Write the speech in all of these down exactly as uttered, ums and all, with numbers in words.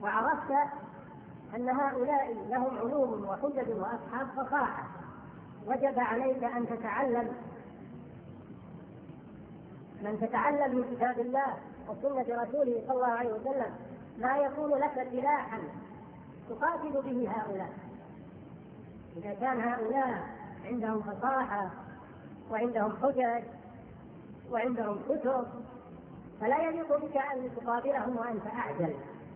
وعرفت أن هؤلاء لهم علوم وحجج وأصحاب فصاحة، وجب عليك أن تتعلم من تتعلم من كتاب الله وسنة رسوله صلى الله عليه وسلم ما يكون لك سلاحا تقاتل به هؤلاء. إذا كان هؤلاء عندهم فصاحة وعندهم حجج وعندهم كتب فلا يليق بك أن تقابلهم وأنت أعجل،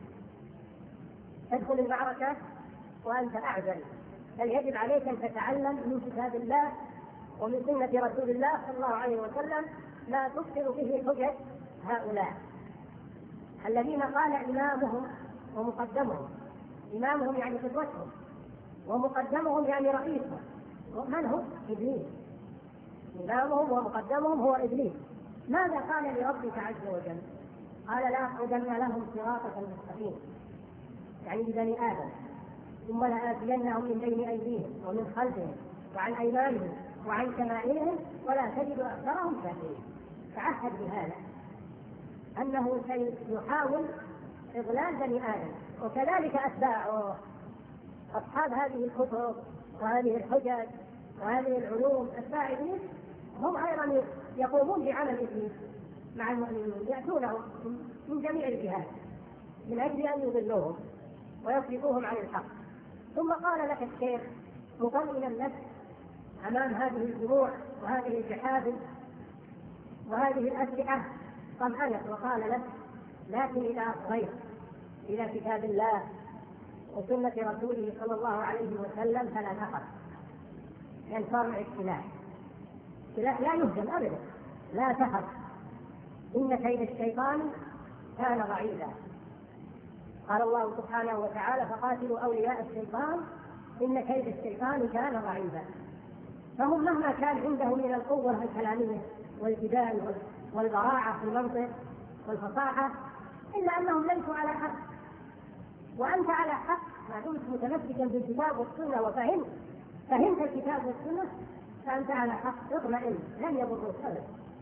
تدخل المعركة وأنت أعجل، بل يجب عليك أن تتعلم من كتاب الله ومن سنة رسول الله صلى الله عليه وسلم ما تبطل به حجج هؤلاء الذين قال إمامهم ومقدمهم. إمامهم يعني قدوتهم، ومقدمهم يعني رئيسهم. من هو؟ إبليس. إمامهم ومقدمهم هو إبليس. ماذا قال لربك عز وجل؟ قال لا أقعدن لهم صراطك المستقيم، يعني لبني آدم، ثم لآتينهم من بين أيديهم ومن خلفهم وعن أيمانهم وعن شمائلهم ولا تجد أكثرهم شاكرين. تعهد بهذا أنه سيحاول إضلال بني آدم، وكذلك أتباعه أصحاب هذه الكتب وهذه الحجج وهذه العلوم. أتباع إبليس هم أيضا يقومون بعمل إبليس مع المؤمنين، يأتونهم من جميع الجهات من أجل أن يضلوهم ويصرفوهم عن الحق. ثم قال لك الشيخ مطمئنا لك أمام هذه الجموع وهذه الجحافل وهذه الأسلحة، طمأنك وقال لك لكن إذا أصغيت إلى كتاب الله وسنة رسوله صلى الله عليه وسلم فلا تخف، لأن صار معك سلاح، سلاح لا يهزم أبدا. لا تخف إن كيد الشيطان كان ضعيفا. قال الله سبحانه وتعالى فقاتلوا أولياء الشيطان إن كيد الشيطان كان ضعيفا. فهم مهما كان عنده من القوة الكلامية والجدال والبراعة في المنطق والفصاحة إلا أنهم ليسوا على حق، وأنت على حق ما دمت متمسكا بالكتاب والسنة وفهمت فهمت الكتاب والسنة فأنت على حق. اطمئن لن يضروك أبدا.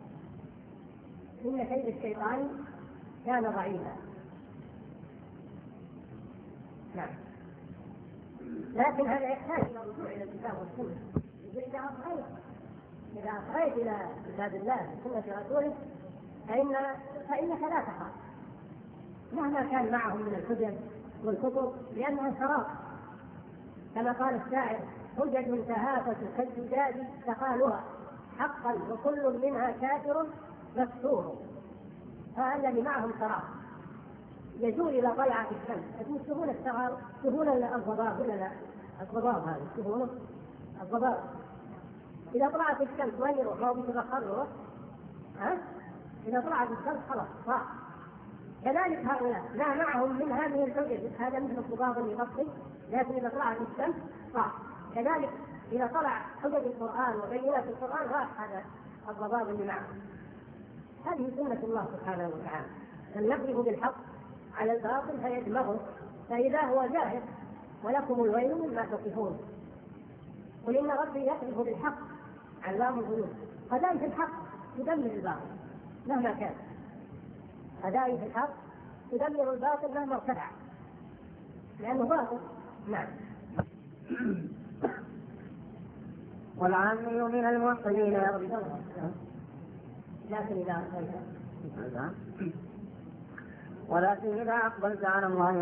إن كيد الشيطان كان ضعيفا. نعم. لكن هذا يحتاج إلى الرجوع إلى الكتاب والسنة. إذا أصغيت إذا أصغيت إلى كتاب الله وسنة رسوله فإن فإنك لا تخاف مهما كان معهم من الحجج والكتب، لأنها شراب كما قال الشاعر حجج تهافت كالزجاج تقالها حقا وكل منها كافر مكسور. فالذي معهم شراب يزول إلى طلعة الشمس. أكون سهولة الشراب سهولة الضباب ولا لا؟ الضباب هذا سهولة الضباب إذا طلعت الشمس وين يروح؟ ما هو بيتبخر ها؟ إذا طلعت الشمس خلاص راح. كذلك هؤلاء لا معهم من هذه الحجج، هذا مثل الضباب المغطي، لكن إذا طلعت الشمس راح. كذلك إذا طلع حجج القرآن وبينات القرآن راح هذا الضباب اللي معه. هذه سنة الله سبحانه وتعالى أن يضرب بالحق على الباطل فيدمغه فإذا هو جاهز. ولكم الويل مما تصفون. قل إن ربي يقذف بالحق علام الغيوب. قذائف الحق تدمر الباطل مهما كان. قذائف الحق تدمر الباطل مهما ارتفع لأنه باطل. نعم. والعامي من الموحدين لكن إذا ولكن إذا أقبلت على الله